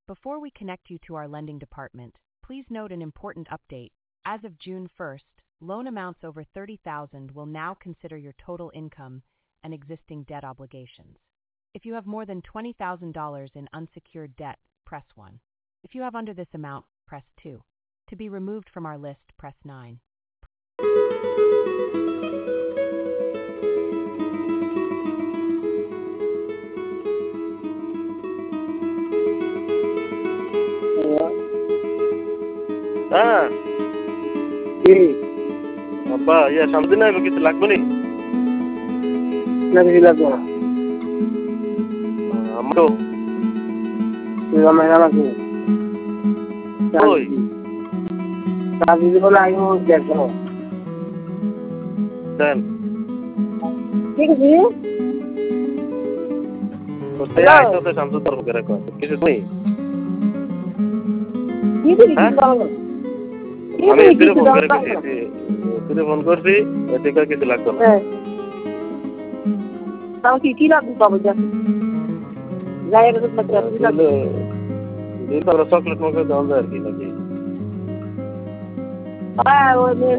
Before we connect you to our lending department, please note an important update. As of June 1st, loan amounts over $30,000 will now consider your total income and existing debt obligations. If you have more than $20,000 in unsecured debt, press 1. If you have under this amount, press 2. To be removed from our list, press 9. हाँ अब्बा ये समझ ना किसी लाख बनी नहीं लगो हमरो ये मेरा लगे ओए शादी को लाइयो देखो Dan ठीक है तो तैयार है तो समझो तो वगैरह को किसी नहीं ये भी निकालो আমি ফিরে ফোন করে ফিরে ফোন করছি এতে করে কিছু লাগতো না তাও কি লাগবে বাবা যা যায় এর মধ্যে কি লাগবে দিন পর চকলেট মগে দাও আর কি নাকি হ্যাঁ ওই